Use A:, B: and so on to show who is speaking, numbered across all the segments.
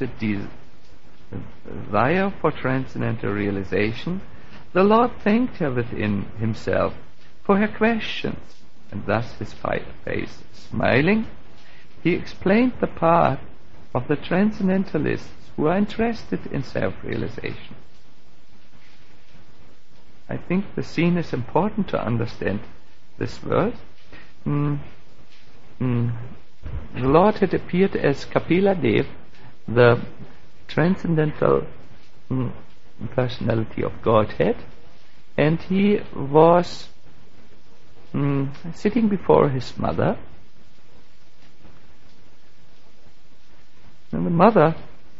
A: the desire for transcendental realization, the Lord thanked her within himself for her questions, and thus his face smiling, he explained the path of the transcendentalists who are interested in self-realization. I think the scene is important to understand this world. The Lord had appeared as Kapila Dev, the transcendental personality of Godhead, and he was sitting before his mother, and the mother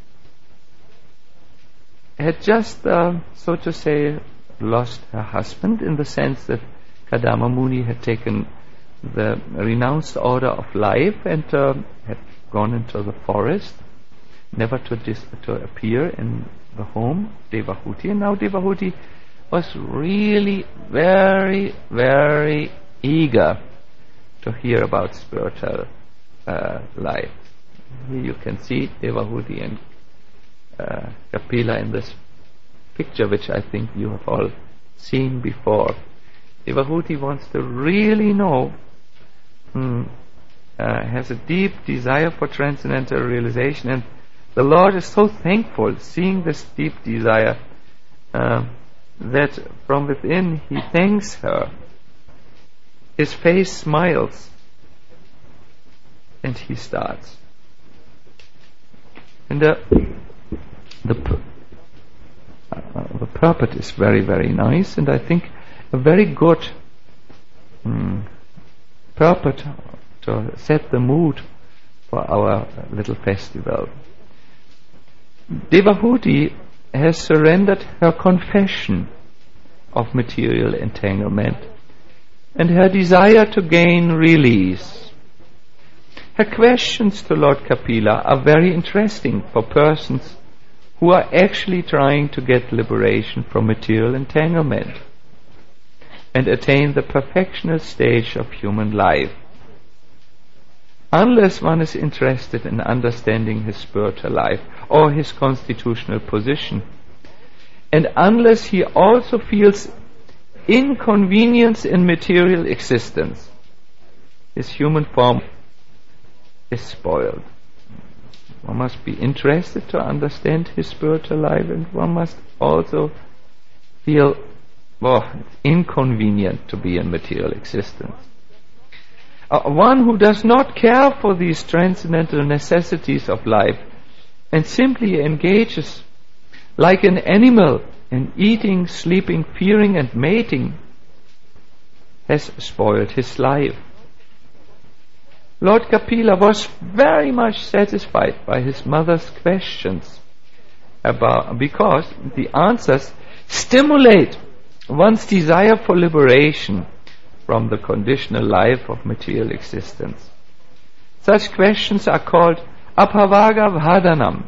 A: had just, so to say, lost her husband, in the sense that Kadama Muni had taken the renounced order of life and had gone into the forest, never to appear in the home, Devahuti. And now Devahuti was really very, very eager to hear about spiritual life. Here you can see Devahuti and Kapila in this picture, which I think you have all seen before. Devahuti wants to really know, has a deep desire for transcendental realization, and the Lord is so thankful seeing this deep desire that from within he thanks her. His face smiles and he starts. And the purport is very, very nice, and I think a very good purport to set the mood for our little festival. Devahuti has surrendered her confession of material entanglement and her desire to gain release. Her questions to Lord Kapila are very interesting for persons who are actually trying to get liberation from material entanglement and attain the perfectional stage of human life. Unless one is interested in understanding his spiritual life or his constitutional position, and unless he also feels inconvenience in material existence, his human form is spoiled. One must be interested to understand his spiritual life, and one must also feel, it's inconvenient to be in material existence. One who does not care for these transcendental necessities of life and simply engages like an animal in eating, sleeping, fearing and mating has spoiled his life. Lord Kapila was very much satisfied by his mother's questions because the answers stimulate one's desire for liberation from the conditional life of material existence. Such questions are called Abhavaga Vadhanam.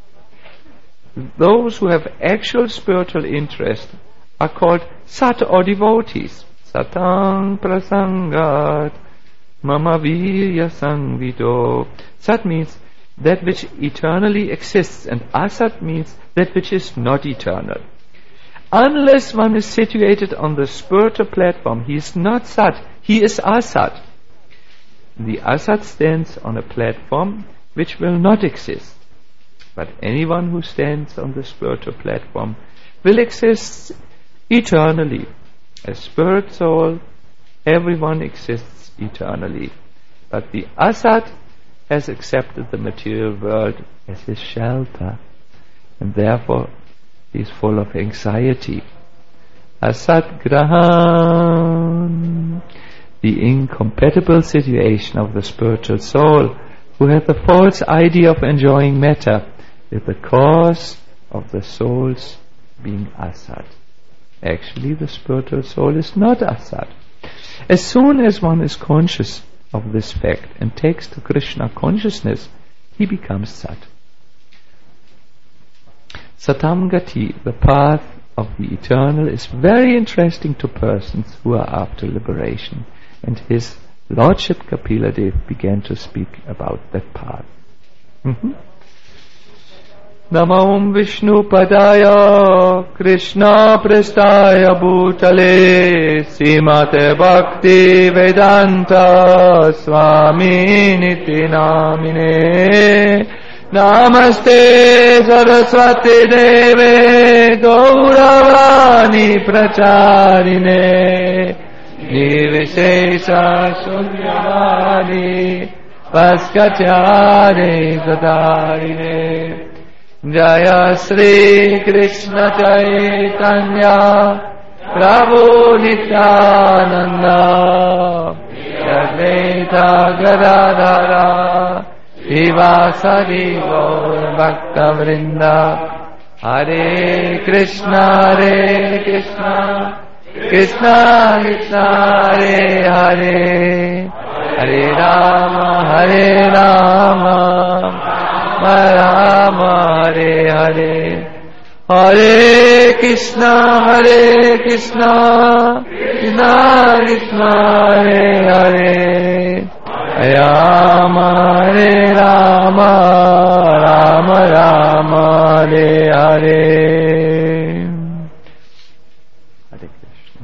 A: Those who have actual spiritual interest are called Sat or devotees. Satang prasangat mama virya sangvido. Sat means that which eternally exists, and Asat means that which is not eternal. Unless one is situated on the spiritual platform, he is not Sat, he is Asat. The Asat stands on a platform which will not exist. But anyone who stands on the spiritual platform will exist eternally. As spirit soul, everyone exists eternally. But the Asat has accepted the material world as his shelter, and therefore he is full of anxiety. Asat Grahan, the incompatible situation of the spiritual soul, who has the false idea of enjoying matter, is the cause of the soul's being Asat. Actually, the spiritual soul is not Asat. As soon as one is conscious of this fact and takes to Krishna consciousness, he becomes Sat. Satam Gati, the path of the eternal, is very interesting to persons who are after liberation, and his Lordship Kapila Dev began to speak about that path. Namo Vishnu Padaya Krishna Prestaya Bhutale Srimate Bhakti Vedanta Swami Niti Namine Namaste Saraswati Deve Gauravani Pracharine Nirvishesha Shunyavadi Vaskachare Zadarine Jaya Sri Krishna Chaitanya Prabhu Nityananda Advaita Gadadhara Srivasadi Gaur Bhakta Vrinda Hare Krishna Krishna Krishna Hare Hare Hare Rama Rama Hare Hare Hare Krishna Krishna Krishna Hare Hare Rama Hare Rama Rama Rama Hare Hare. Hare Krishna.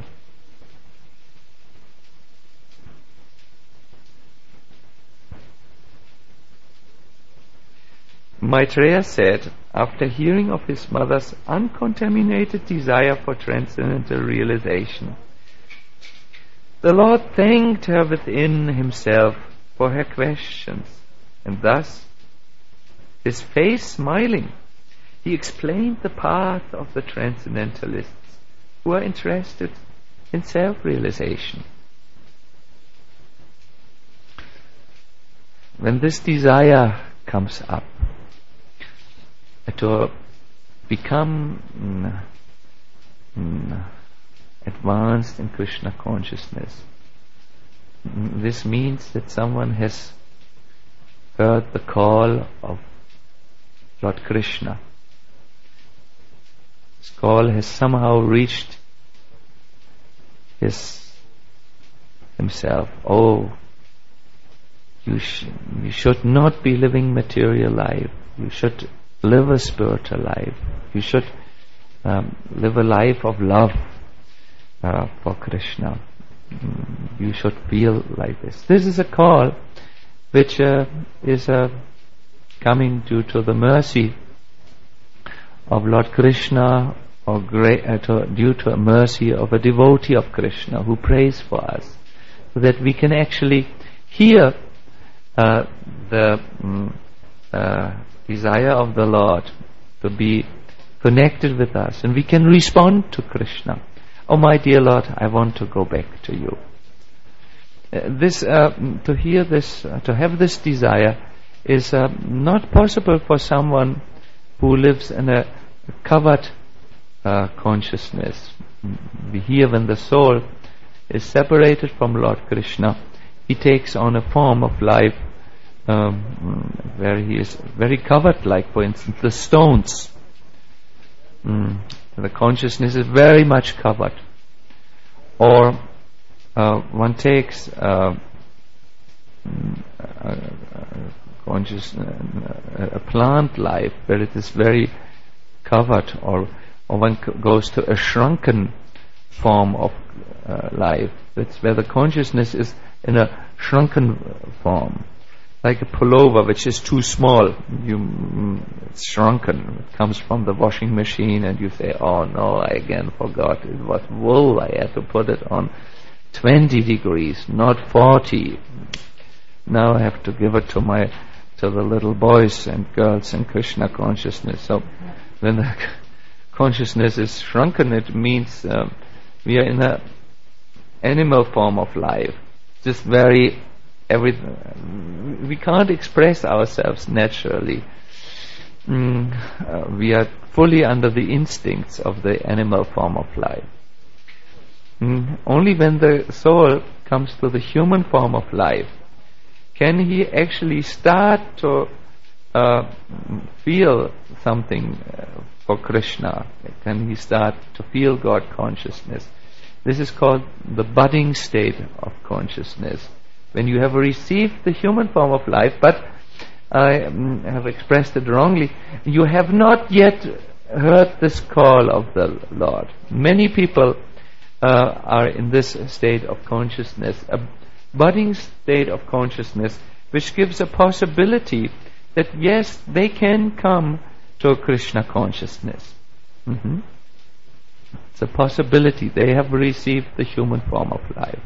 A: Maitreya said, after hearing of his mother's uncontaminated desire for transcendental realization, the Lord thanked her within himself for her questions, and thus, his face smiling, he explained the path of the transcendentalists who are interested in self-realization. When this desire comes up, to become advanced in Krishna consciousness, this means that someone has heard the call of Lord Krishna. This call has somehow reached himself. Oh, you should not be living material life. You should live a spiritual life. You should live a life of love for Krishna. You should feel like this. This is a call which is coming due to the mercy of Lord Krishna, or due to a mercy of a devotee of Krishna who prays for us, so that we can actually hear the desire of the Lord to be connected with us, and we can respond to Krishna. Oh my dear Lord, I want to go back to you. To hear this, to have this desire is not possible for someone who lives in a covered consciousness. We hear when the soul is separated from Lord Krishna, he takes on a form of life where he is very covered, like for instance the stones. The consciousness is very much covered. Or one takes a plant life where it is very covered, or one goes to a shrunken form of life. That's where the consciousness is in a shrunken form, like a pullover which is too small. It's shrunken. It comes from the washing machine, and you say, "Oh no, I again forgot. It was wool. I had to put it on 20 degrees, not 40. Now I have to give it to the little boys and girls in Krishna consciousness." So when the consciousness is shrunken, it means we are in an animal form of life. Just we can't express ourselves naturally. We are fully under the instincts of the animal form of life. Only when the soul comes to the human form of life can he actually start to feel something for Krishna. Can he start to feel God consciousness. This is called the budding state of consciousness. When you have received the human form of life, but I have expressed it wrongly. You have not yet heard this call of the Lord. Many people are in this state of consciousness, a budding state of consciousness, which gives a possibility that yes, they can come to Krishna consciousness. It's a possibility. They have received the human form of life.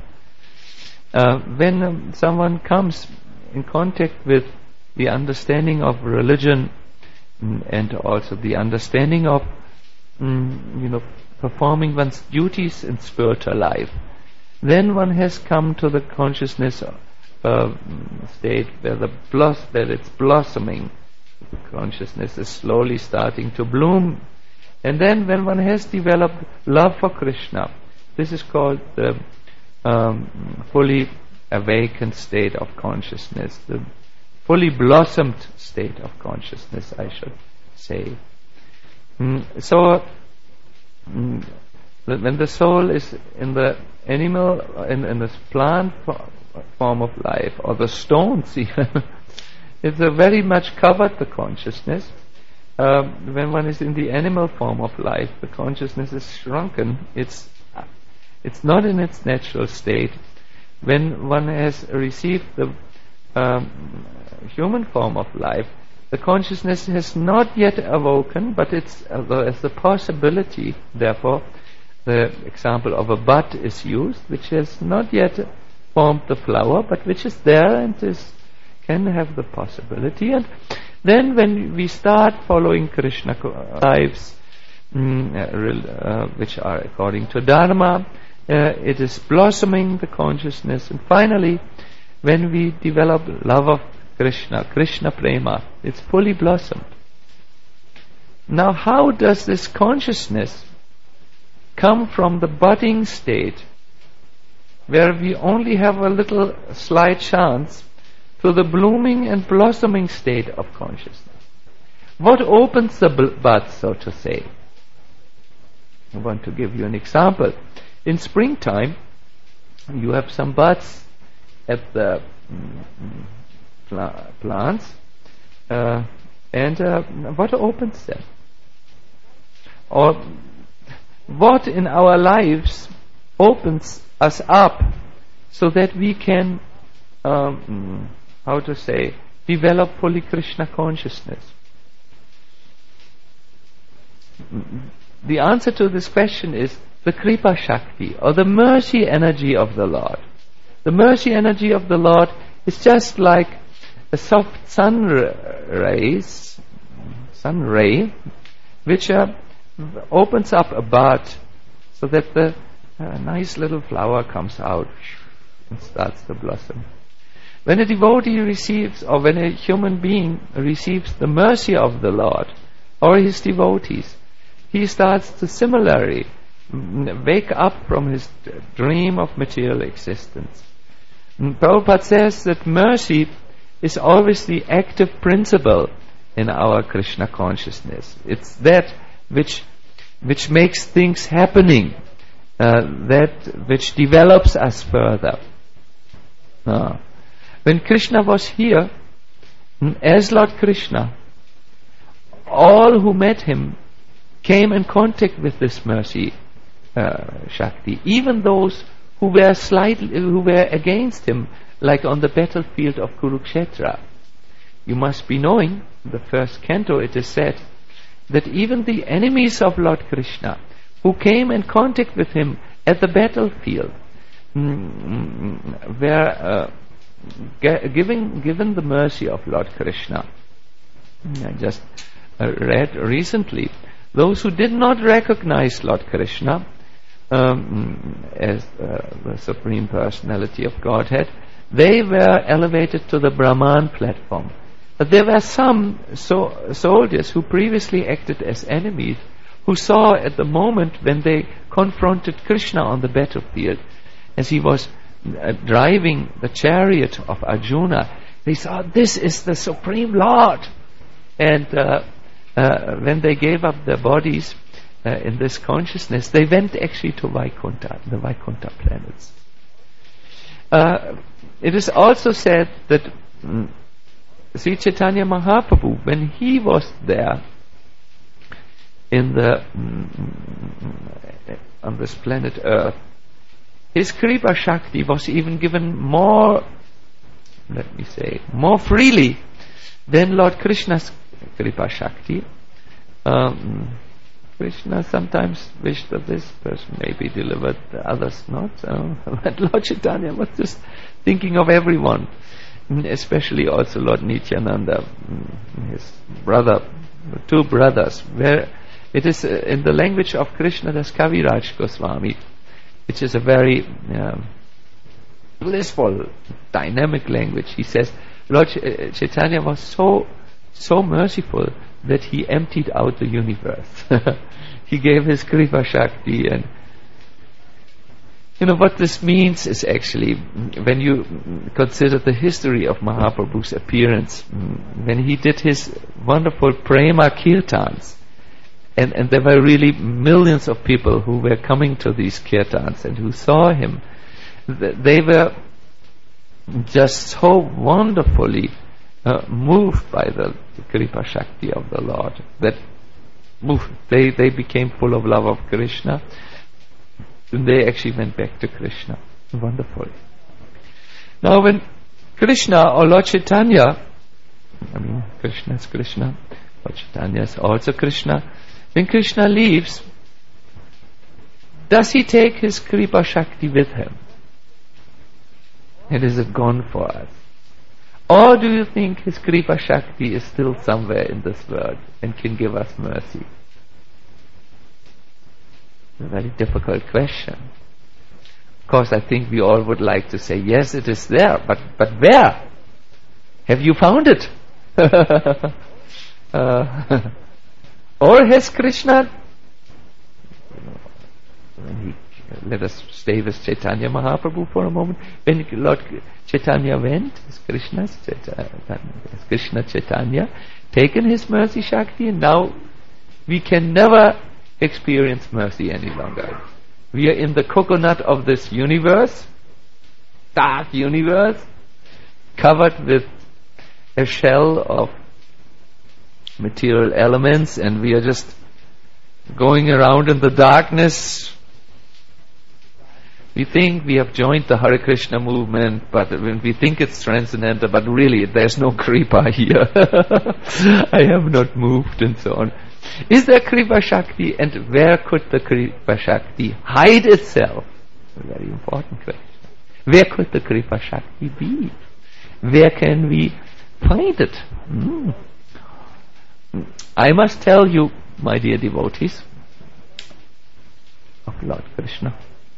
A: When someone comes in contact with the understanding of religion and also the understanding of performing one's duties in spiritual life, then one has come to the consciousness state where it's blossoming. The consciousness is slowly starting to bloom. And then when one has developed love for Krishna, this is called the fully awakened state of consciousness, the fully blossomed state of consciousness, I should say. So when the soul is in the animal, in this plant form of life, or the stones even, it's very much covered the consciousness. When one is in the animal form of life, the consciousness is shrunken. It's not in its natural state. When one has received the human form of life, the consciousness has not yet awoken, but it's as the possibility. Therefore, the example of a bud is used, which has not yet formed the flower, but which is there and can have the possibility. And then when we start following Krishna lives, which are according to Dharma, it is blossoming the consciousness. And finally, when we develop love of Krishna, Krishna Prema, it's fully blossomed. Now, how does this consciousness come from the budding state, where we only have a little slight chance, to the blooming and blossoming state of consciousness? What opens the bud, so to say? I want to give you an example. In springtime, you have some buds at the plants, and what opens them? Or what in our lives opens us up so that we can develop fully Krishna consciousness? The answer to this question is the Kripa Shakti, or the mercy energy of the Lord. The mercy energy of the Lord is just like a soft sun ray, which opens up a bud so that the nice little flower comes out and starts to blossom. When a devotee receives, or when a human being receives the mercy of the Lord or his devotees, he starts to similarly wake up from his dream of material existence. And Prabhupada says that mercy is always the active principle in our Krishna consciousness. It's that which makes things happening, that which develops us further. When Krishna was here, as Lord Krishna, all who met him came in contact with this mercy Shakti, even those who were against him, like on the battlefield of Kurukshetra. You must be knowing, in the first canto it is said, that even the enemies of Lord Krishna, who came in contact with him at the battlefield, were given the mercy of Lord Krishna. I just read recently, those who did not recognize Lord Krishna as the Supreme Personality of Godhead, they were elevated to the Brahman platform. But there were some soldiers who previously acted as enemies, who saw at the moment when they confronted Krishna on the battlefield, as he was driving the chariot of Arjuna, they saw, this is the Supreme Lord. And when they gave up their bodies in this consciousness, they went actually to Vaikuntha, the Vaikuntha planets. It is also said that Sri Chaitanya Mahaprabhu, when he was there in the on this planet Earth, his Kripa Shakti was even given more, let me say, more freely than Lord Krishna's Kripa Shakti. Krishna sometimes wished that this person may be delivered, the others not. But Lord Chaitanya was just thinking of everyone, especially also Lord Nityananda, his brother, two brothers, where it is in the language of Krishna Das Kaviraj Goswami, which is a very blissful, dynamic language. He says Lord Chaitanya was so merciful that he emptied out the universe. He gave his Kripa Shakti, and what this means is actually, when you consider the history of Mahaprabhu's appearance, when he did his wonderful Prema Kirtans, and there were really millions of people who were coming to these Kirtans and who saw him, they were just so wonderfully moved by the Kripa Shakti of the Lord that they became full of love of Krishna, and they actually went back to Krishna. Wonderful. Now when Krishna or Lord Chaitanya, Krishna is Krishna, Lord Chaitanya is also Krishna, when Krishna leaves, does he take his Kripa Shakti with him? And is it gone for us? Or do you think his Kripa Shakti is still somewhere in this world and can give us mercy? It's a very difficult question. Of course, I think we all would like to say, yes, it is there, but where? Have you found it? Or has Krishna, let us stay with Chaitanya Mahaprabhu for a moment. When Lord Chaitanya went, has Krishna Chaitanya taken his mercy Shakti, and now we can never experience mercy any longer. We are in the coconut of this universe, dark universe, covered with a shell of material elements, and we are just going around in the darkness. We think we have joined the Hare Krishna movement, but when we think it's transcendental, but really there's no Kripa here. I have not moved, and so on. Is there Kripa Shakti, and where could the Kripa Shakti hide itself? A very important question. Where could the Kripa Shakti be? Where can we find it? I must tell you, my dear devotees of Lord Krishna,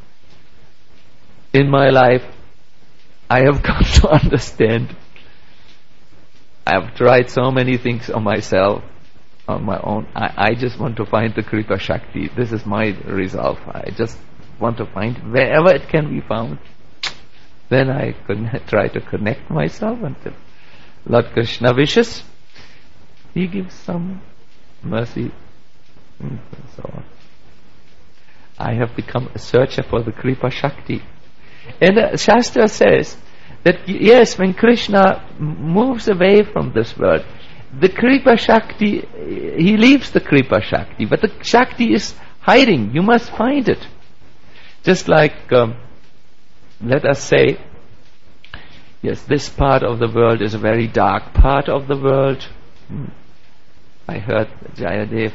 A: in my life I have come to understand, I have tried so many things on myself, on my own. I just want to find the Kripa Shakti. This is my resolve. I just want to find wherever it can be found. Then I try to connect myself, and if Lord Krishna wishes, he gives some mercy, and so on. I have become a searcher for the Kripa Shakti. And Shastra says that yes, when Krishna moves away from this world, the Kripa Shakti, he leaves the Kripa Shakti, but the Shakti is hiding. You must find it. Just like, let us say, yes, this part of the world is a very dark part of the world. I heard Jayadev,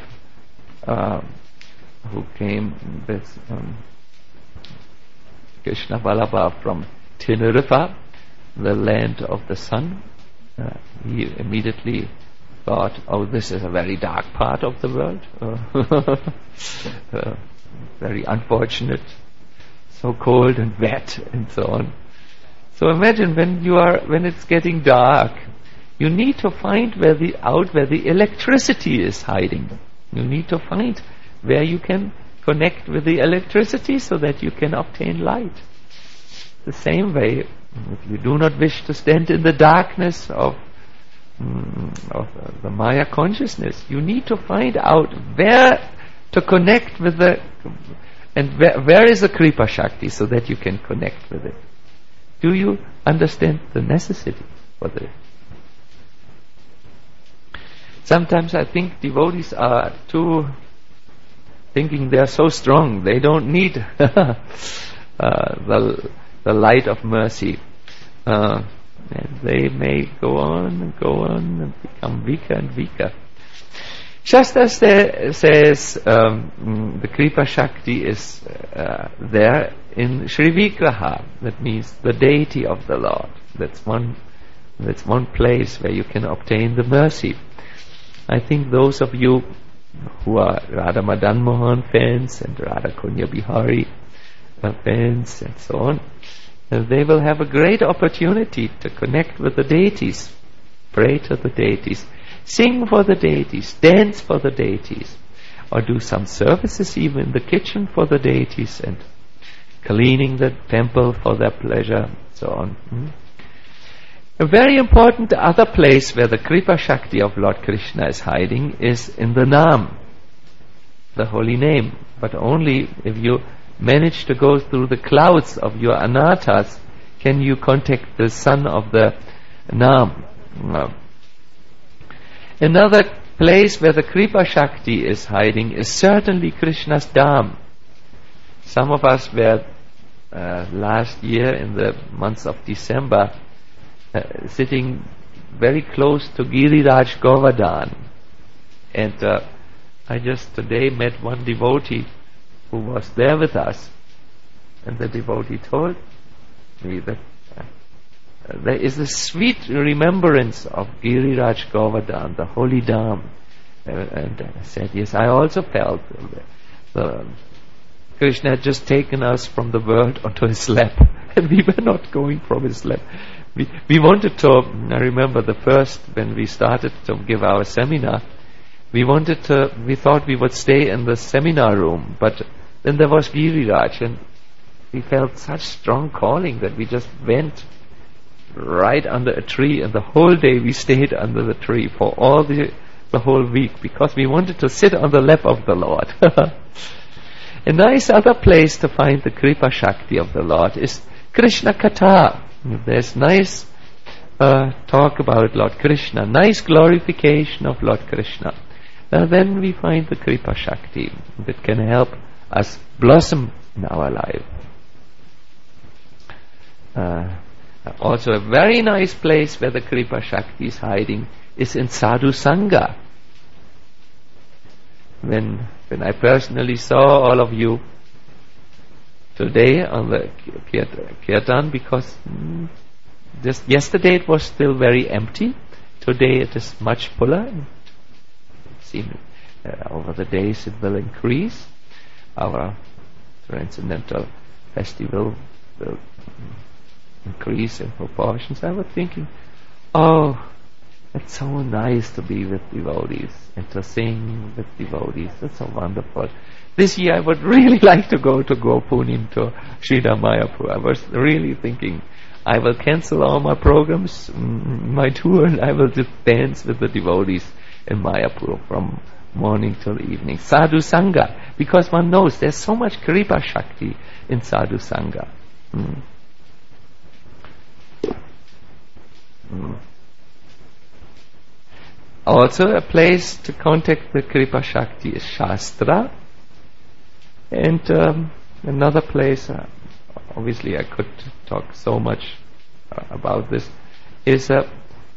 A: who came with Krishna Vallabha from Tinurippa, the land of the sun. He immediately thought, oh, this is a very dark part of the world. Very unfortunate, so cold and wet and so on. So imagine when it's getting dark, you need to find where the electricity is hiding. You need to find where you can connect with the electricity so that you can obtain light. The same way, if you do not wish to stand in the darkness of the Maya consciousness, you need to find out where to connect with and where is the Kripa Shakti so that you can connect with it. Do you understand the necessity for this? Sometimes I think devotees are thinking they are so strong, they don't need the light of mercy. And they may go on and become weaker and weaker. Shastra says the Kripa Shakti is there in Sri Vigraha. That means the deity of the Lord. That's one place where you can obtain the mercy. I think those of you who are Radha Madan Mohan fans and Radha Kunya Bihari fans and so on, they will have a great opportunity to connect with the deities, pray to the deities, sing for the deities, dance for the deities, or do some services even in the kitchen for the deities and cleaning the temple for their pleasure, so on. A very important other place where the Kripa Shakti of Lord Krishna is hiding is in the Naam, the holy name. But only if you manage to go through the clouds of your anatas can you contact the son of the Naam. Another place where the Kripa Shakti is hiding is certainly Krishna's Dham. Some of us were last year in the month of December sitting very close to Giriraj Govardhan, and I just today met one devotee who was there with us, and the devotee told me that there is a sweet remembrance of Giriraj Govardhan, the holy Dham. And I said, yes, I also felt Krishna had just taken us from the world onto his lap, and we were not going from his lap. We wanted to, I remember the first, when we started to give our seminar, we thought we would stay in the seminar room, but then there was Giriraj, and we felt such strong calling that we just went right under a tree, and the whole day we stayed under the tree for all the whole week, because we wanted to sit on the lap of the Lord. A nice other place to find the Kripa Shakti of the Lord is Krishna Katha. There's nice talk about Lord Krishna, nice glorification of Lord Krishna. Then we find the Kripa Shakti that can help us blossom in our life. Also a very nice place where the Kripa Shakti is hiding is in Sadhu Sangha. When I personally saw all of you today on the Kirtan, because just yesterday it was still very empty, today it is much fuller. Over the days it will increase. Our transcendental festival will increase in proportions. I was thinking, it's so nice to be with devotees and to sing with devotees. That's so wonderful. This year I would really like to go to Gopunim, to Sridhar Mayapur. I was really thinking I will cancel all my programs, my tour, and I will just dance with the devotees in Mayapur from morning till evening. Sadhu Sangha, because one knows there's so much Kripa Shakti in Sadhu Sangha. Also a place to contact the Kripa Shakti is Shastra. And another place, obviously I could talk so much about this, is the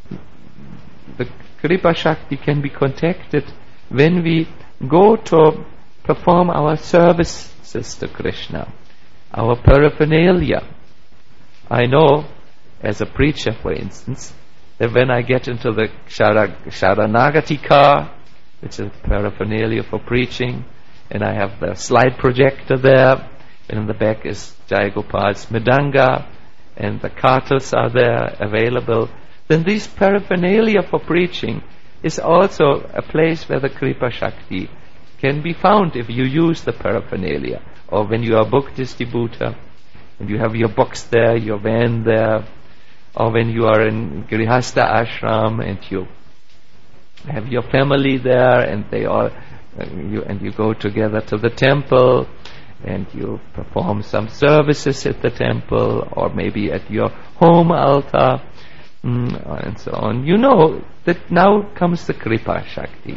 A: Kripa Shakti can be contacted when we go to perform our services to Krishna, our paraphernalia. I know, as a preacher for instance, that when I get into the Sharanagati car, which is paraphernalia for preaching, and I have the slide projector there, and in the back is Jai Gopal's Mridanga, and the kartals are there available, then these paraphernalia for preaching is also a place where the Kripa Shakti can be found if you use the paraphernalia. Or when you are a book distributor, and you have your box there, your van there, or when you are in Grihastha ashram and you have your family there, and they all you go together to the temple, and you perform some services at the temple, or maybe at your home altar. and so on. You know that now comes the Kripa Shakti.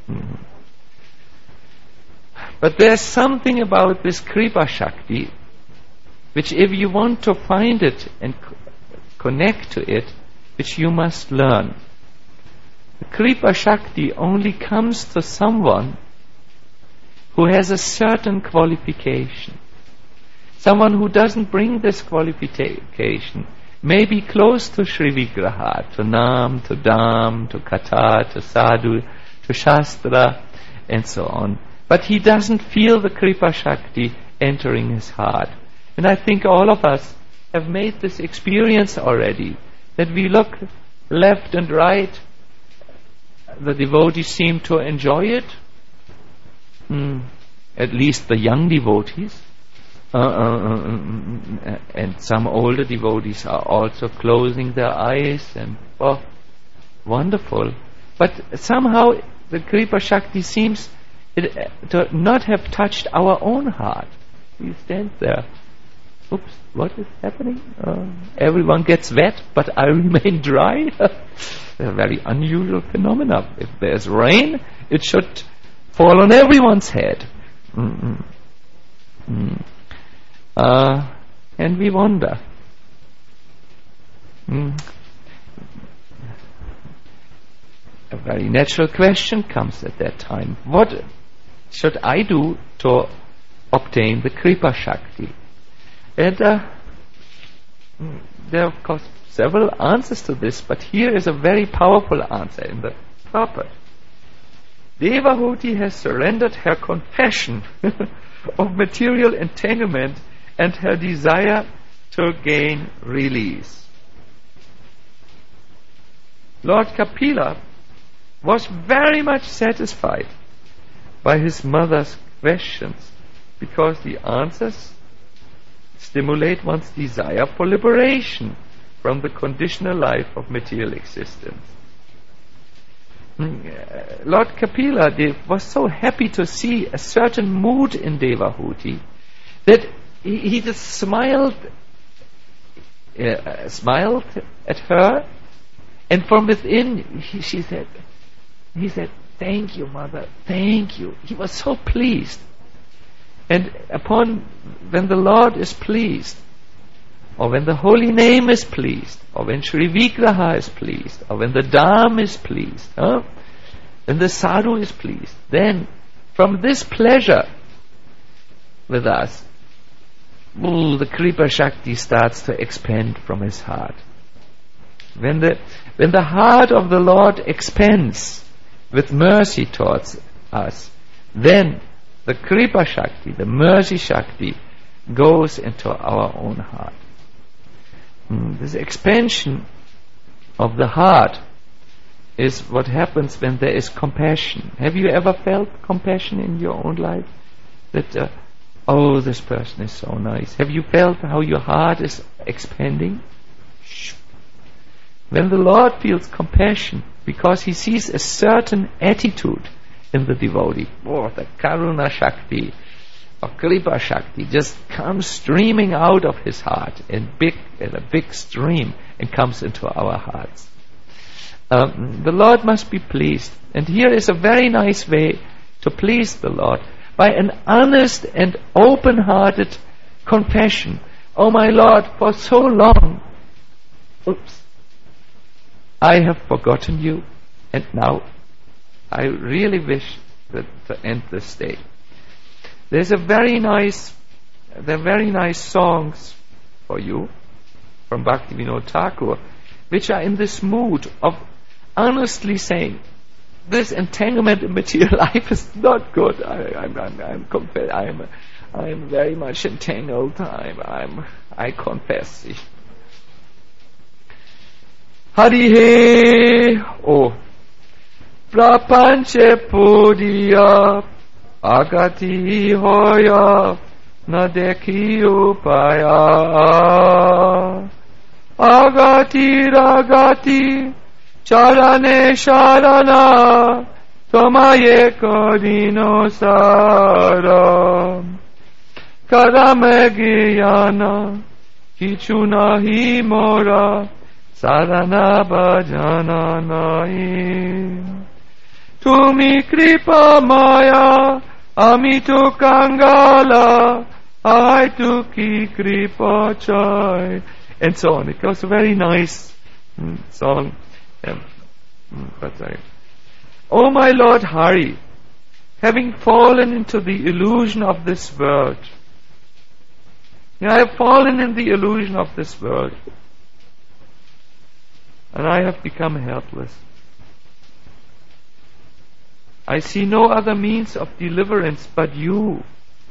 A: But there's something about this Kripa Shakti which, if you want to find it and connect to it, which you must learn. The Kripa Shakti only comes to someone who has a certain qualification. Someone who doesn't bring this qualification may be close to Sri Vigraha, to Nam, to Dham, to Katha, to Sadhu, to Shastra, and so on. But he doesn't feel the Kripa Shakti entering his heart. And I think all of us have made this experience already, that we look left and right, the devotees seem to enjoy it, at least the young devotees, and some older devotees are also closing their eyes, and wonderful. But somehow the Kripa Shakti seems to not have touched our own heart. We stand there. Oops, what is happening? Everyone gets wet, but I remain dry. A very unusual phenomena. If there's rain, it should fall on everyone's head. And we wonder. A very natural question comes at that time. What should I do to obtain the Kripa Shakti? And there are, of course, several answers to this, but here is a very powerful answer in the purport. Devahuti has surrendered her confession of material entanglement and her desire to gain release. Lord Kapila was very much satisfied by his mother's questions, because the answers stimulate one's desire for liberation from the conditional life of material existence. Lord Kapila was so happy to see a certain mood in Devahuti that he just smiled at her, and from within he said, "Thank you, mother, thank you." He was so pleased. And when the Lord is pleased, or when the holy name is pleased, or when Sri Vigraha is pleased, or when the Dham is pleased, when the Sadhu is pleased, then from this pleasure with us, the Kripa Shakti starts to expand from his heart. When the heart of the Lord expands with mercy towards us, then the Kripa Shakti, the mercy Shakti, goes into our own heart. This expansion of the heart is what happens when there is compassion. Have you ever felt compassion in your own life? That, this person is so nice. Have you felt how your heart is expanding? When the Lord feels compassion, because he sees a certain attitude in the devotee, the Karuna Shakti or Kripa Shakti just comes streaming out of his heart in a big stream and comes into our hearts. The Lord must be pleased, and here is a very nice way to please the Lord, by an honest and open-hearted confession. Oh my Lord, for so long I have forgotten you, and now I really wish to end this day. There are very nice songs for you from Bhaktivinoda Thakur, which are in this mood of honestly saying, this entanglement in material life is not good. I'm very much entangled. I confess. Hari he prapanche pudiya agati hoya na dekhi upaya agati ragati charane sharana tomaye kodino sara karame gyana kichu nahi mora Sarana bhajananai. Tumi kripa maya, amitu kangala, I tu ki kripa chai. And so on. It goes a very nice song. Oh my Lord Hari, having fallen into the illusion of this world, I have fallen in the illusion of this world, and I have become helpless. I see no other means of deliverance but you.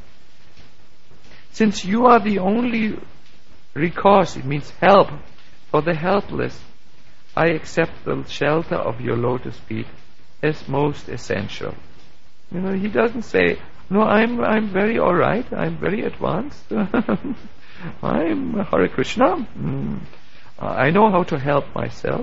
A: Since you are the only recourse, it means help, for the helpless, I accept the shelter of your lotus feet as most essential. He doesn't say, no, I'm very alright, I'm very advanced, I'm Hare Krishna, I know how to help myself,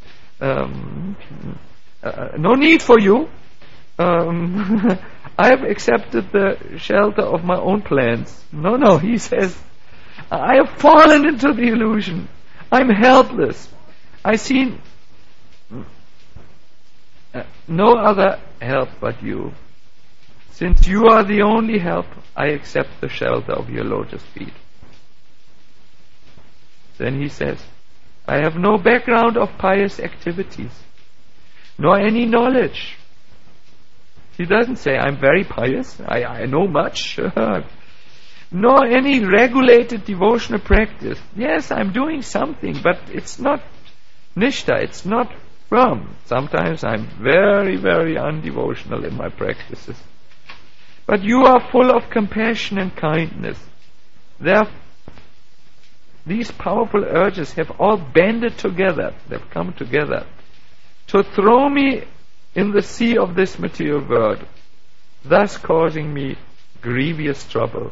A: no need for you, I have accepted the shelter of my own plans. No, he says, I have fallen into the illusion, I'm helpless, I see no other help but you. Since you are the only help, I accept the shelter of your lotus feet. Then he says, I have no background of pious activities, nor any knowledge. He doesn't say, I'm very pious, I know much, nor any regulated devotional practice. Yes, I'm doing something, but it's not nishta, it's not firm. Sometimes I'm very, very undevotional in my practices. But you are full of compassion and kindness. These powerful urges have all banded together, they've come together, to throw me in the sea of this material world, thus causing me grievous trouble.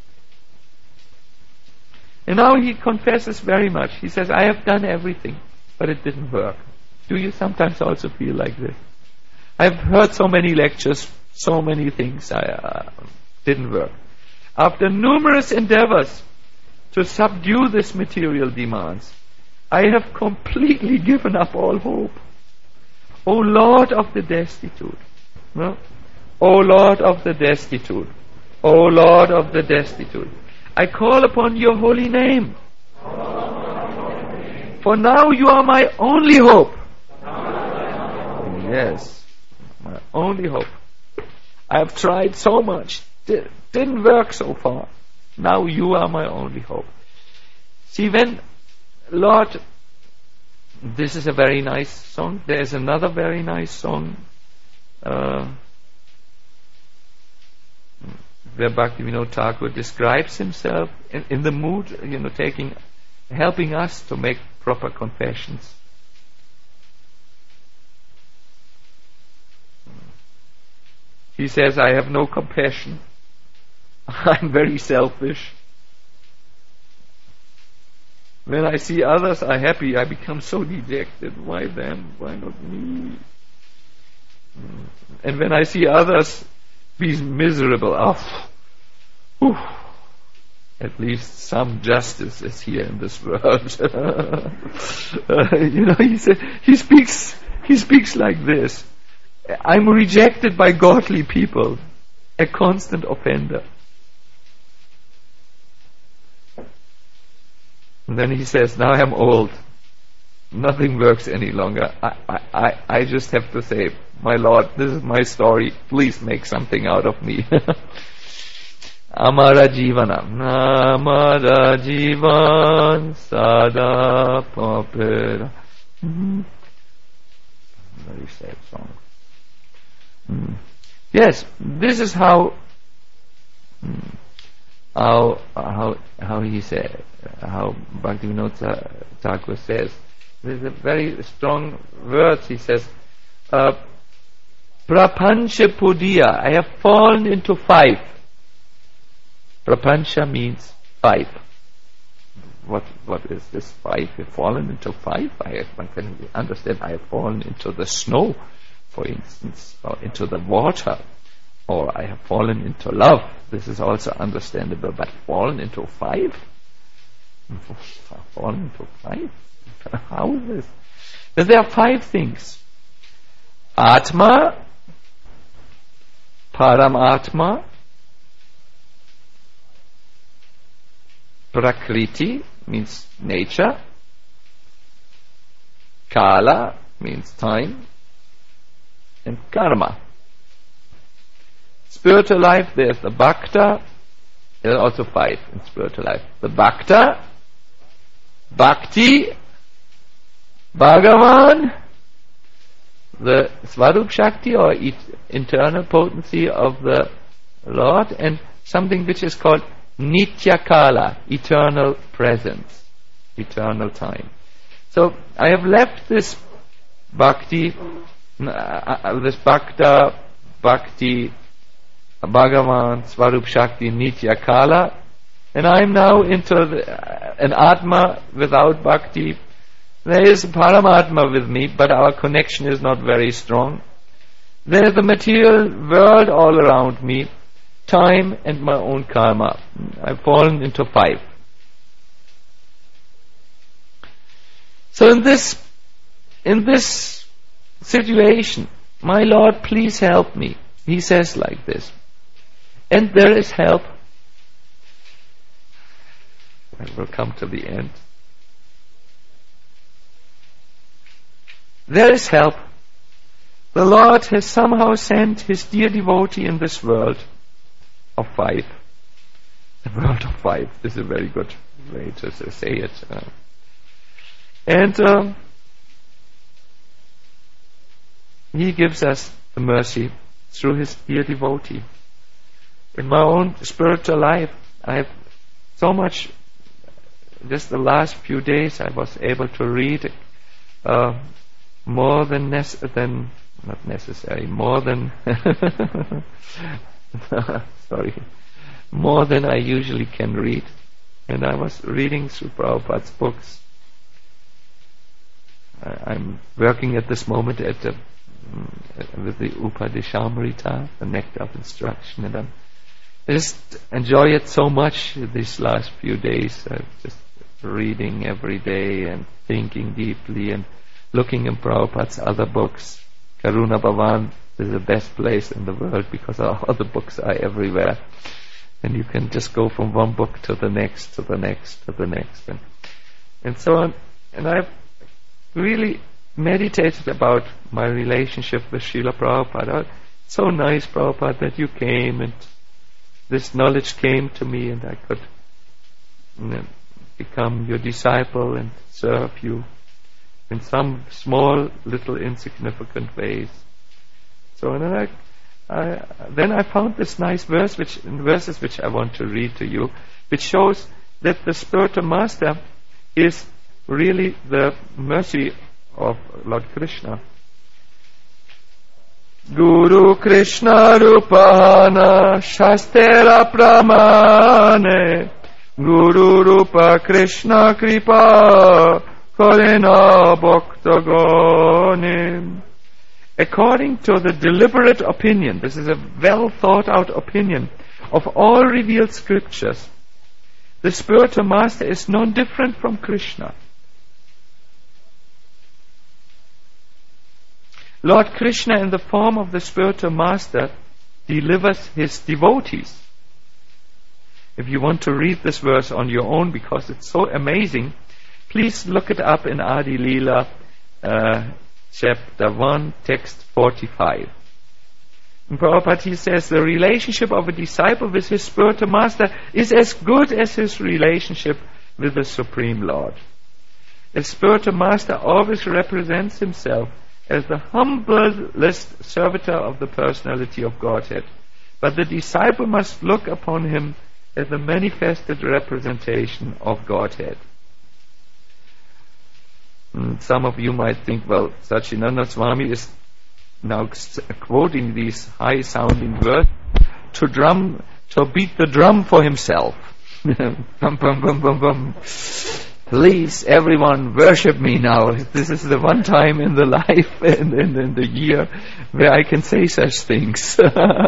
A: And now he confesses very much. He says, I have done everything, but it didn't work. Do you sometimes also feel like this? I've heard so many lectures, so many things didn't work. After numerous endeavors to subdue this material demands, I have completely given up all hope. O Lord of the destitute, no? O Lord of the destitute, O Lord of the destitute, I call upon your holy name. For now you are my only hope. Yes, my only hope. I have tried so much, didn't work so far. Now you are my only hope. See, when Lord, this is a very nice song. There is another very nice song where Bhaktivinoda Thakur describes himself in the mood, helping us to make proper confessions. He says, I have no compassion. I'm very selfish. When I see others are happy, I become so dejected. Why them? Why not me? And when I see others be miserable, at least some justice is here in this world. He speaks like this. I'm rejected by godly people, a constant offender. And then he says, now I'm old. Nothing works any longer. I just have to say, my Lord, this is my story. Please make something out of me. Amara Jivanam. Amara Jivan Sada Papera. Very sad song. Yes, this is how he said, how Bhaktivinoda Thakur says. There's a very strong words. He says, Prapancha Pudiya, I have fallen into 5. Prapancha means 5. What is this 5? I've fallen into 5? One can understand I have fallen into the snow, for instance, or into the water, or I have fallen into love. This is also understandable, but fallen into 5? Fallen into 5? How is this? Then there are 5 things. Atma, Paramatma, Prakriti means nature, Kala means time, and Karma. Spiritual life, there's the Bhakta. There are also 5 in spiritual life. The Bhakta, Bhakti, Bhagavan, the Swarup Shakti or internal potency of the Lord, and something which is called Nitya Kala, eternal presence, eternal time. So I have left this Bhakti, this Bhakta, Bhakti, Bhagavan, Swarup Shakti, Nitya Kala, and I am now into an Atma without Bhakti. There is Paramatma with me, but our connection is not very strong. There is the material world all around me, time and my own karma. I've fallen into 5. So in this situation, my Lord, please help me. He says like this. And there is help. I will come to the end. There is help. The Lord has somehow sent His dear devotee in this world of 5. The world of 5. This is a very good way to say it. And He gives us the mercy through His dear devotee. In my own spiritual life, I have so much. Just the last few days, I was able to read more than not necessary, more than sorry, more than I usually can read. And I was reading through Prabhupada's books. I'm working at this moment with the Upadeshamrita, the Nectar of Instruction, and I just enjoy it so much these last few days. Just reading every day and thinking deeply and looking in Prabhupada's other books. Karuna Bhavan is the best place in the world because our other books are everywhere. And you can just go from one book to the next, to the next, to the next. And so on. And I've really meditated about my relationship with Srila Prabhupada. It's so nice, Prabhupada, that you came and this knowledge came to me and I could become your disciple and serve you in some small, little, insignificant ways. So and then I found this nice verses which I want to read to you, which shows that the spiritual master is really the mercy of Lord Krishna. Guru Krishna Rupana Shastera Pramane Guru Rupa Krishna Kripa Karena Bhaktagane. According to the deliberate opinion, this is a well thought out opinion of all revealed scriptures, the spiritual master is no different from Krishna. Lord Krishna, in the form of the spiritual master, delivers his devotees. If you want to read this verse on your own because it's so amazing, please look it up in Adi Leela, chapter 1, text 45. In Prabhupada he says, the relationship of a disciple with his spiritual master is as good as his relationship with the Supreme Lord. The spiritual master always represents himself as the humblest servitor of the personality of Godhead. But the disciple must look upon him as the manifested representation of Godhead. Some of you might think, well, Satchidananda Swami is now quoting these high-sounding words to beat the drum for himself. Bum, bum, bum, bum, bum. Please, everyone, worship me now. This is the one time in the life and in the year where I can say such things.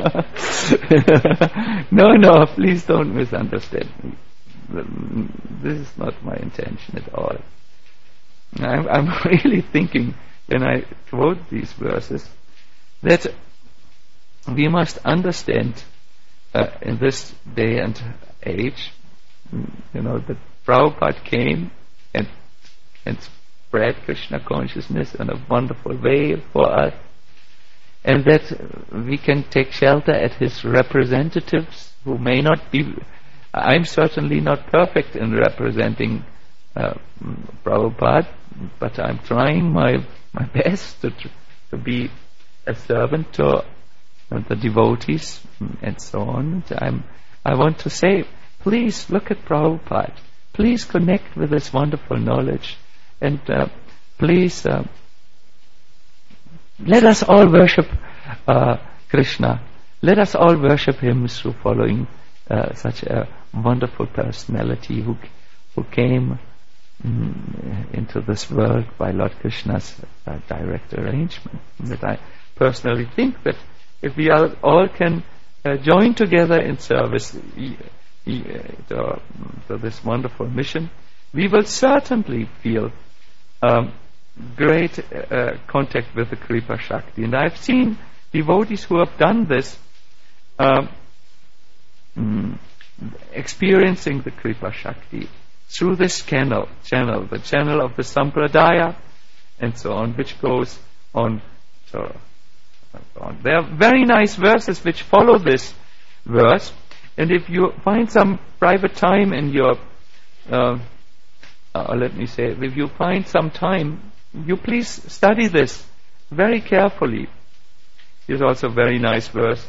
A: No, please don't misunderstand me. This is not my intention at all. I'm really thinking when I quote these verses that we must understand in this day and age, that Prabhupada came and spread Krishna consciousness in a wonderful way for us, and that we can take shelter at his representatives who may not be. I'm certainly not perfect in representing Prabhupada, but I'm trying my best to be a servant to the devotees and so on. I want to say, please look at Prabhupada. Please connect with this wonderful knowledge, and please let us all worship Krishna. Let us all worship him through following such a wonderful personality who came into this world by Lord Krishna's direct arrangement. That I personally think that if we all can join together in service to this wonderful mission, we will certainly feel great contact with the Kripa Shakti. And I've seen devotees who have done this, experiencing the Kripa Shakti through this channel, the channel of the Sampradaya, and so on, which goes on. So on. There are very nice verses which follow this verse, and if you find some private time in your, if you find some time, you please study this very carefully. Here's also a very nice verse.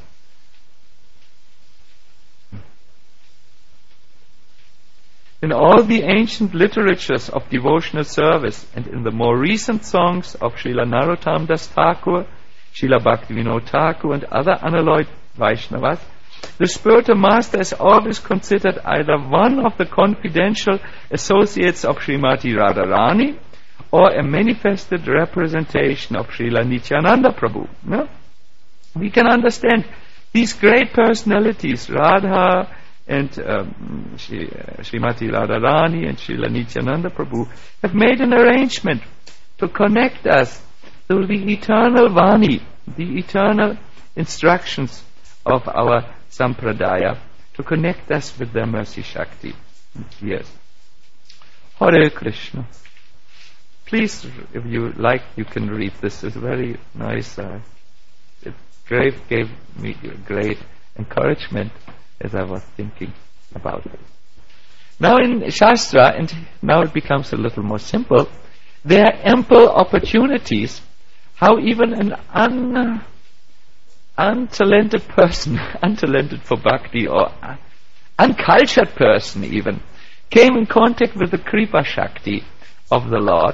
A: In all the ancient literatures of devotional service and in the more recent songs of Srila Narottam Das Thakur, Srila Bhaktivinoda Thakur and other unalloyed Vaishnavas, the spiritual master is always considered either one of the confidential associates of Srimati Radharani or a manifested representation of Srila Nityananda Prabhu. No? We can understand these great personalities, Radha and Srimati Radharani and Srila Nityananda Prabhu, have made an arrangement to connect us to the eternal Vani, the eternal instructions of our Sampradaya, to connect us with their mercy Shakti. Yes. Hare Krishna. Please, if you like, you can read this. It's very nice. It gave me great encouragement as I was thinking about it. Now in Shastra, and now it becomes a little more simple, there are ample opportunities how even an untalented person, untalented for bhakti, or uncultured person even, came in contact with the Kripa Shakti of the Lord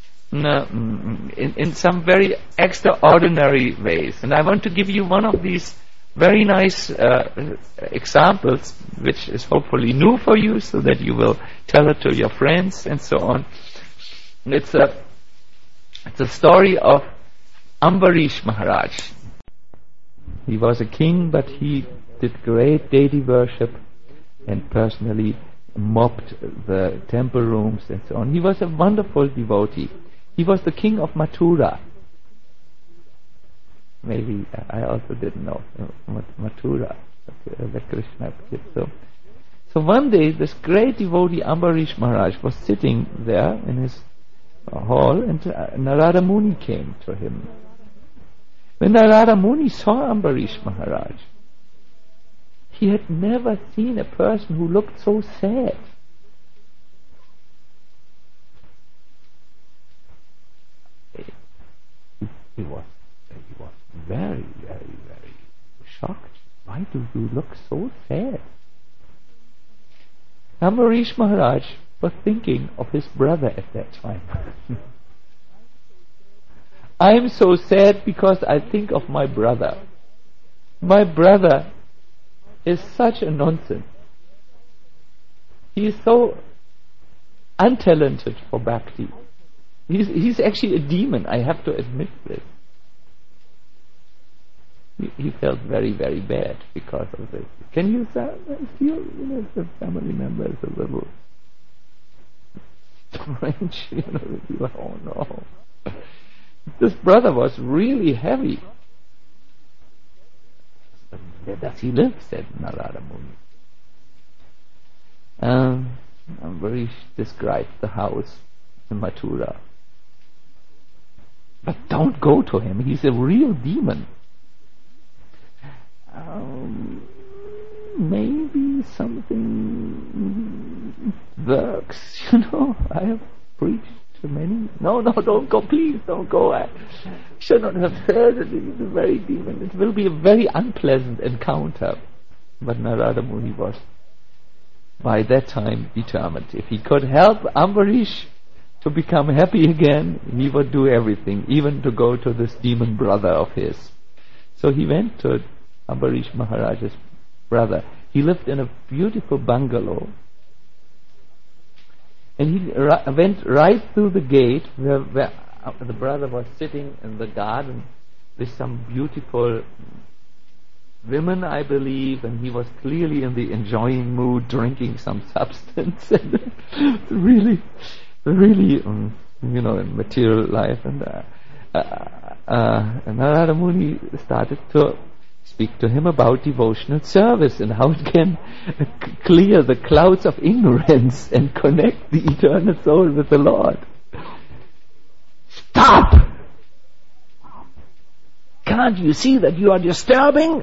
A: in some very extraordinary ways. And I want to give you one of these very nice examples, which is hopefully new for you, so that you will tell it to your friends and so on. It's a story of Ambarish Maharaj. He was a king, but he did great deity worship and personally mopped the temple rooms and so on. He was a wonderful devotee. He was the king of Mathura. Maybe I also didn't know Mathura, the Krishna. So one day, this great devotee Ambarish Maharaj was sitting there in his hall, and Narada Muni came to him. When Narada Muni saw Ambarish Maharaj, he had never seen a person who looked so sad. He was very, very, very shocked. Why do you look so sad? Ambarish Maharaj was thinking of his brother at that time. I am so sad because I think of my brother. My brother is such a nonsense. He is so untalented for bhakti. He's actually a demon, I have to admit this. He felt very, very bad because of this. Can you feel, the family members a little French, oh no. This brother was really heavy. Where does he live? Said Narada Muni. Ambarish described the house in Mathura. But don't go to him. He's a real demon. Maybe something works, I have preached to many. No, don't go, please, don't go. I should not have heard it. He's a very demon. It will be a very unpleasant encounter. But Narada Muni was by that time determined. If he could help Ambarish to become happy again, he would do everything, even to go to this demon brother of his. So he went to Ambarish Maharaj's brother. He lived in a beautiful bungalow, and he went right through the gate where the brother was sitting in the garden with some beautiful women, I believe, and he was clearly in the enjoying mood, drinking some substance, and really, in material life. And Narada Muni started to speak to him about devotional service and how it can clear the clouds of ignorance and connect the eternal soul with the Lord. Stop! Can't you see that you are disturbing?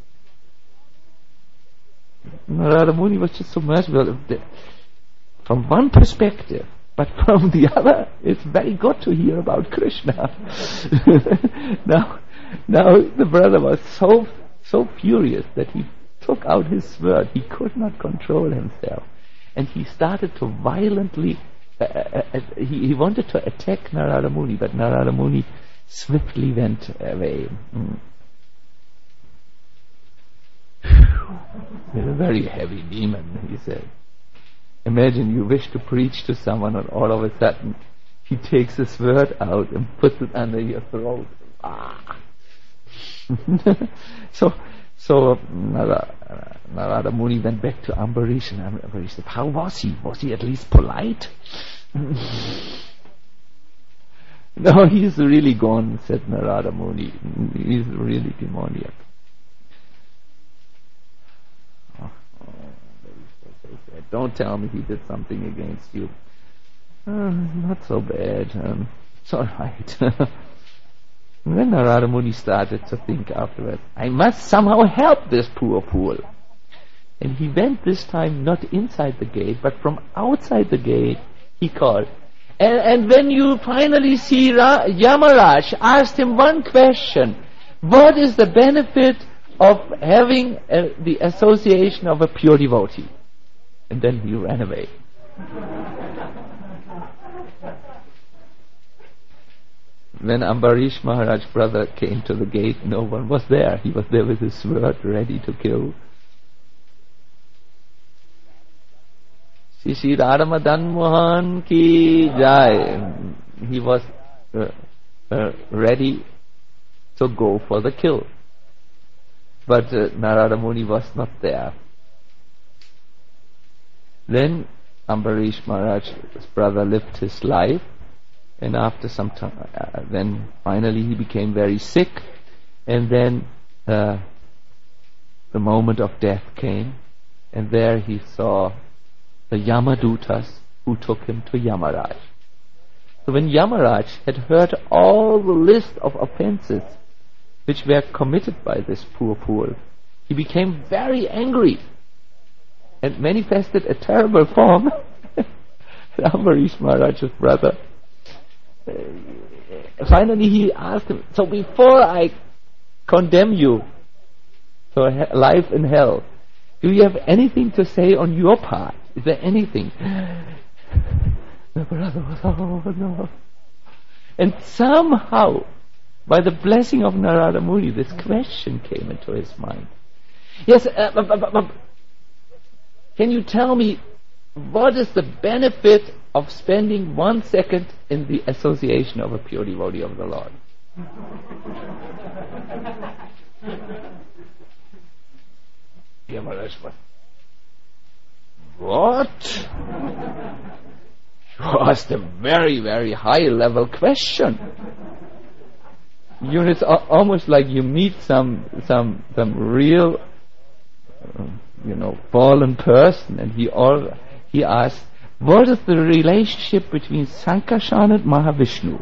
A: Narada Muni was just so merciful from one perspective, but from the other, it's very good to hear about Krishna. Now the brother was so furious that he took out his sword. He could not control himself, and he started to violently. He wanted to attack Narada Muni, but Narada Muni swiftly went away. He's a very heavy demon, he said. Imagine you wish to preach to someone, and all of a sudden he takes his sword out and puts it under your throat. So Narada Muni went back to Ambarish, and Ambarish said, how was he? Was he at least polite? No, he's really gone, said Narada Muni. He's really demoniac. Don't tell me he did something against you. Not so bad. It's all right. And then Narada Muni started to think afterwards, I must somehow help this poor fool. And he went this time not inside the gate, but from outside the gate, he called. And when you finally see Yamaraj, ask him one question. What is the benefit of having the association of a pure devotee? And then he ran away. When Ambarish Maharaj's brother came to the gate, no one was there. He was there with his sword ready to kill. Shri Radha Madan Mohan ki jai. He was ready to go for the kill. But Narada Muni was not there. Then Ambarish Maharaj's brother lived his life, and after some time, then finally he became very sick, and then the moment of death came, and there he saw the Yamadutas who took him to Yamaraj. So when Yamaraj had heard all the list of offenses which were committed by this poor fool, he became very angry and manifested a terrible form. Ambarish Maharaj's brother. Finally he asked him, so before I condemn you to life in hell, do you have anything to say on your part? Is there anything? The brother was, oh no. And somehow, by the blessing of Narada Muni, this question came into his mind. Yes, can you tell me what is the benefit of spending 1 second in the association of a pure devotee of the Lord? Yamaraj was, what? You asked a very, very high level question. It's almost like you meet some real, fallen person, and he asks, what is the relationship between Sankarshan and Mahavishnu?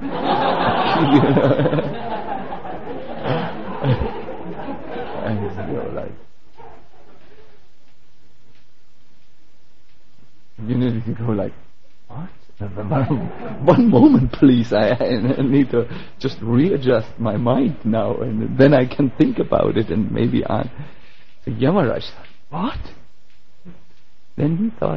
A: And you go like, what? One moment, please. I need to just readjust my mind now, and then I can think about it and maybe on. So Yamaraj thought, what? Then he thought,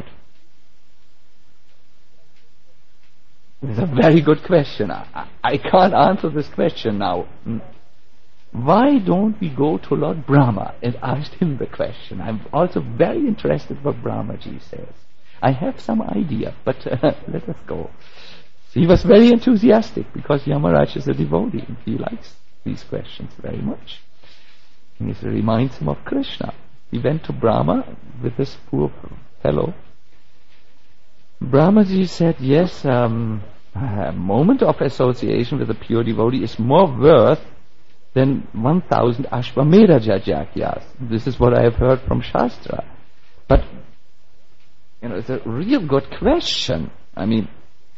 A: it's a very good question. I can't answer this question now. Why don't we go to Lord Brahma and ask him the question? I'm also very interested what Brahmaji says. I have some idea, but let us go. He was very enthusiastic because Yamaraj is a devotee and he likes these questions very much. And it reminds him of Krishna. He went to Brahma with this poor fellow. Brahmaji said, yes, a moment of association with a pure devotee is more worth than 1,000 Ashvamedha Yagyas. This is what I have heard from Shastra. But it's a real good question. I mean,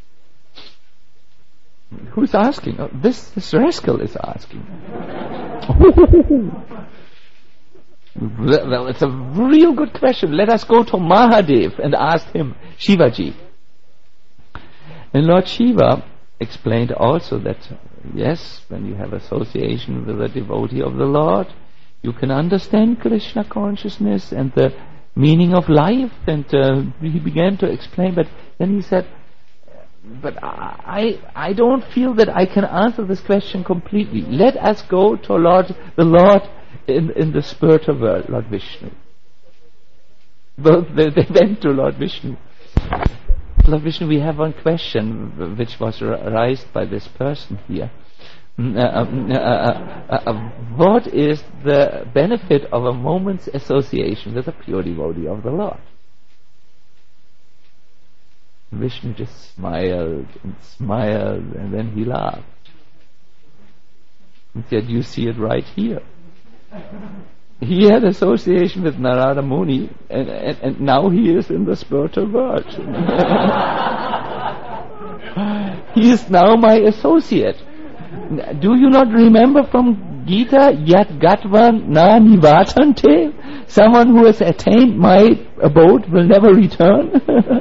A: who's asking? Oh, this rascal is asking. Well, it's a real good question. Let us go to Mahadev and ask him, Shivaji. And Lord Shiva explained also that, yes, when you have association with a devotee of the Lord, you can understand Krishna consciousness and the meaning of life, and he began to explain, but then he said, but I don't feel that I can answer this question completely. Let us go to the Lord in the spiritual world, Lord Vishnu. Both they went to Lord Vishnu. Lord Vishnu, we have one question which was raised by this person here. What is the benefit of a moment's association with a pure devotee of the Lord? Vishnu just smiled, and then he laughed. He said, you see it right here. He had association with Narada Muni, and now he is in the spiritual world. He is now my associate. Do you not remember from Gita, Yat Gatvan Na Nivatante? Someone who has attained my abode will never return.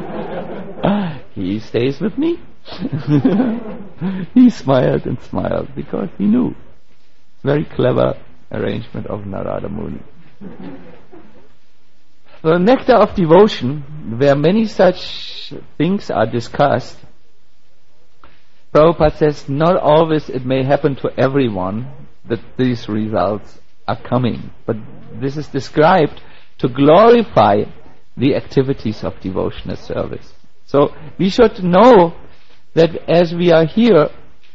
A: He stays with me. He smiled and smiled because he knew. Very clever arrangement of Narada Muni. The nectar of devotion, where many such things are discussed, Prabhupada says, not always it may happen to everyone that these results are coming, but this is described to glorify the activities of devotional service. So we should know that as we are here,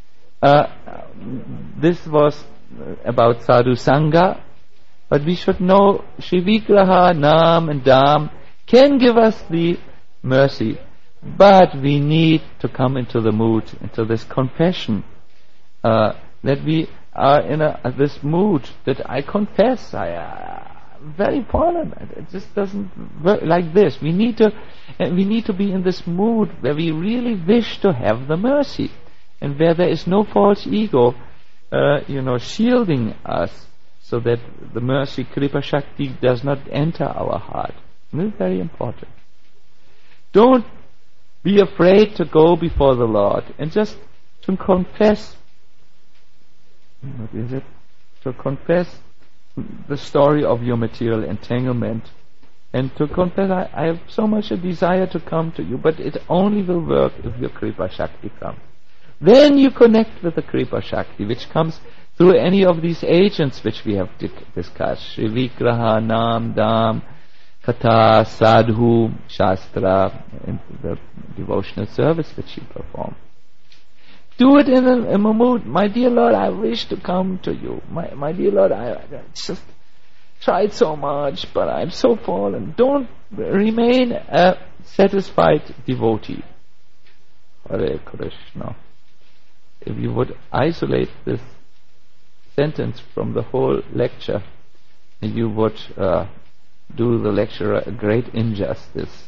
A: this was about Sadhu Sangha, but we should know Shri Vigraha, Nam and Dham can give us the mercy, but we need to come into the mood, into this confession, that we are in this mood that I confess I'm very fallen. It just doesn't work like this. We need to be in this mood where we really wish to have the mercy, and where there is no false ego, shielding us, so that the mercy, Kripa Shakti, does not enter our heart. This is very important. Don't be afraid to go before the Lord and just to confess. What is it? To confess the story of your material entanglement, and to confess, I have so much a desire to come to you, but it only will work if your Kripa Shakti comes. Then you connect with the Kripa Shakti, which comes through any of these agents which we have discussed: Shri Vigraha, Nam, Dham, Katha, Sadhu, Shastra, and the devotional service which you perform. Do it in a mood, my dear Lord, I wish to come to you. My dear Lord, I just tried so much, but I'm so fallen. Don't remain a satisfied devotee. Hare Krishna. If you would isolate this sentence from the whole lecture, you would do the lecturer a great injustice.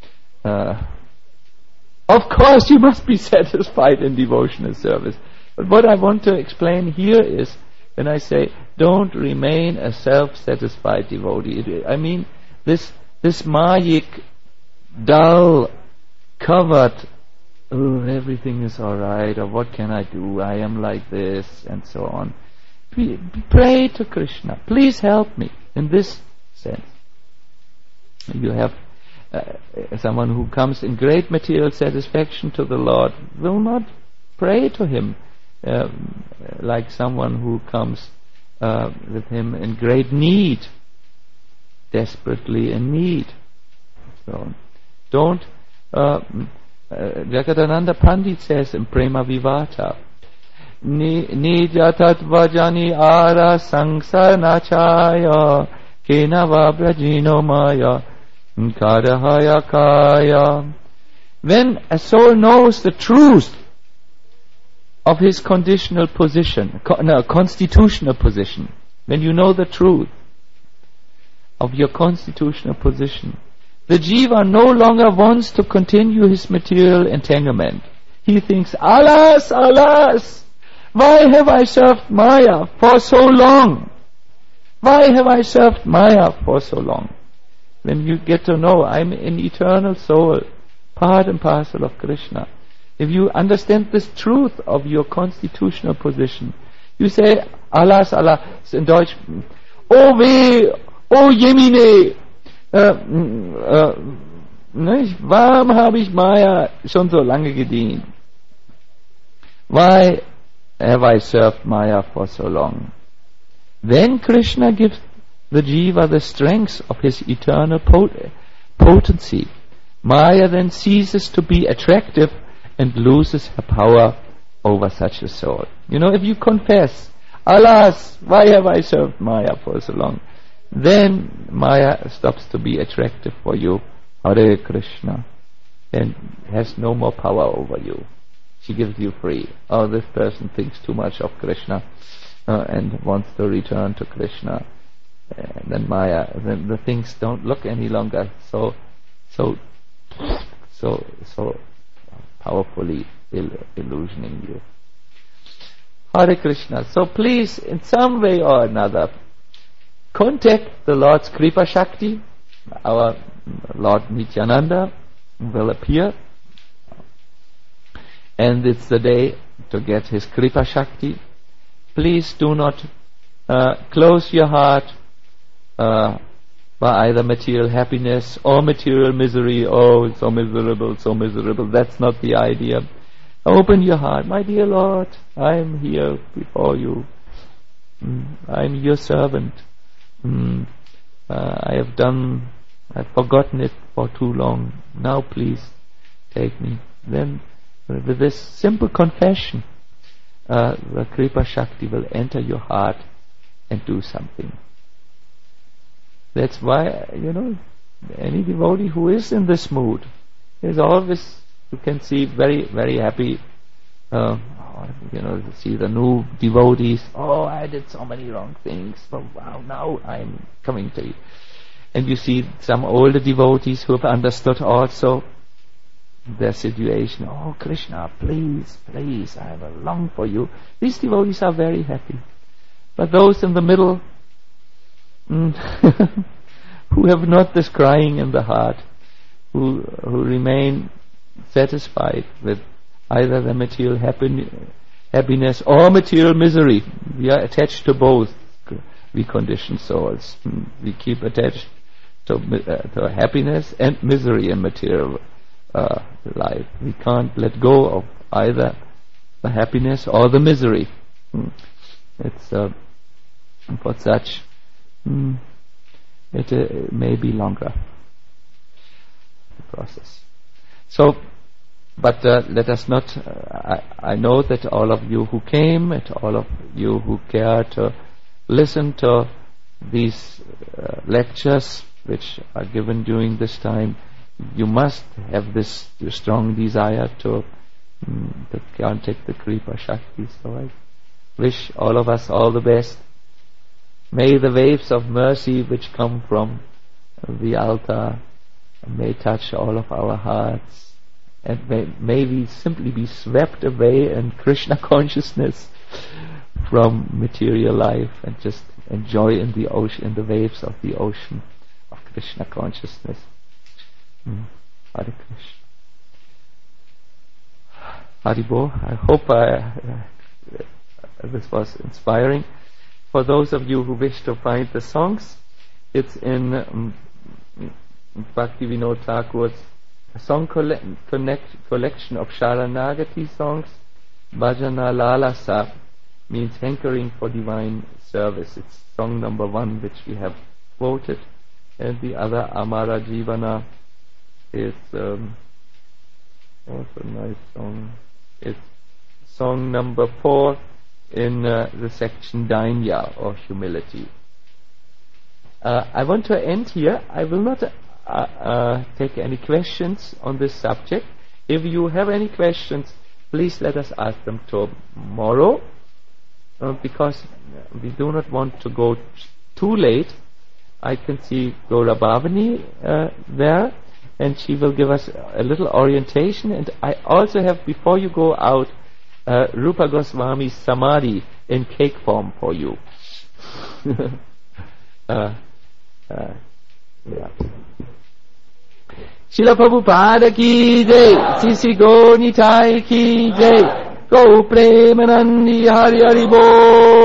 A: Of course you must be satisfied in devotional service. But what I want to explain here is, when I say don't remain a self-satisfied devotee, I mean this Mayik, dull, covered, oh, everything is alright, or what can I do, I am like this, and so on. Pray to Krishna, please help me, in this sense. You have someone who comes in great material satisfaction to the Lord, will not pray to Him like someone who comes with Him in great need, desperately in need. So don't. Jagadananda Pandit says in Prema Vivata, Nijatat vajani ara sangsanachaya kenava brajino maya kadahaya kaya. When a soul knows the truth of his constitutional position, when you know the truth of your constitutional position, the jiva no longer wants to continue his material entanglement. He thinks, alas, alas, why have I served Maya for so long? Why have I served Maya for so long? When you get to know, I'm an eternal soul, part and parcel of Krishna. If you understand this truth of your constitutional position, you say, alas, alas, in Deutsch, oh weh, oh Jemine, warum habe ich Maya schon so lange gedient? Why have I served Maya for so long? When Krishna gives the jiva the strength of his eternal potency, Maya then ceases to be attractive and loses her power over such a soul. You know, if you confess, alas, why have I served Maya for so long? Then Maya stops to be attractive for you, Hare Krishna, and has no more power over you. She gives you free. Oh, this person thinks too much of Krishna and wants to return to Krishna. Then Maya, then the things don't look any longer so powerfully illusioning you. Hare Krishna. So please, in some way or another, contact the Lord's Kripa Shakti. Our Lord Nityananda will appear, and it's the day to get his Kripa Shakti. Please do not close your heart by either material happiness or material misery. Oh, it's so miserable, so miserable. That's not the idea. Open your heart. My dear Lord, I am here before you. I am your servant. I've forgotten it for too long. Now please take me. Then with this simple confession, the Kripa Shakti will enter your heart and do something. That's why, any devotee who is in this mood is always, you can see, very, very happy. See the new devotees. Oh, I did so many wrong things. But wow, now I'm coming to you. And you see some older devotees who have understood also their situation. Oh, Krishna, please, please, I will long for you. These devotees are very happy. But those in the middle, who have not this crying in the heart, who remain satisfied with either the material happiness or material misery. We are attached to both, we conditioned souls. We keep attached to happiness and misery in material life. We can't let go of either the happiness or the misery. It's for such it may be longer, the process. So, but let us not. I know that all of you who came, and all of you who care to listen to these lectures which are given during this time, you must have this strong desire to They can't take the Kripa Shakti. So I wish all of us all the best. May the waves of mercy which come from the altar may touch all of our hearts, and may we simply be swept away in Krishna consciousness from material life and just enjoy in the ocean, in the waves of the ocean of Krishna consciousness. Hare Krishna. Haribo, I hope this was inspiring. For those of you who wish to find the songs, it's in Bhaktivinoda Thakur's song collection of Sharanagati songs. Bhajana Lalasa means hankering for divine service. It's song number 1 which we have quoted, and the other Amara Jivana is also a nice song. It's song number 4 in the section Dainya, or humility. I want to end here. I will not take any questions on this subject. If you have any questions, please let us ask them tomorrow, because we do not want to go too late. I can see Gaura Bhavani there, and she will give us a little orientation. And I also have, before you go out, Rupa Goswami's Samadhi in cake form for you. Srila Prabhupada ki jai, Sri Gaur Nitai ki jai, Gaur Premanandi Hari Hari Bol.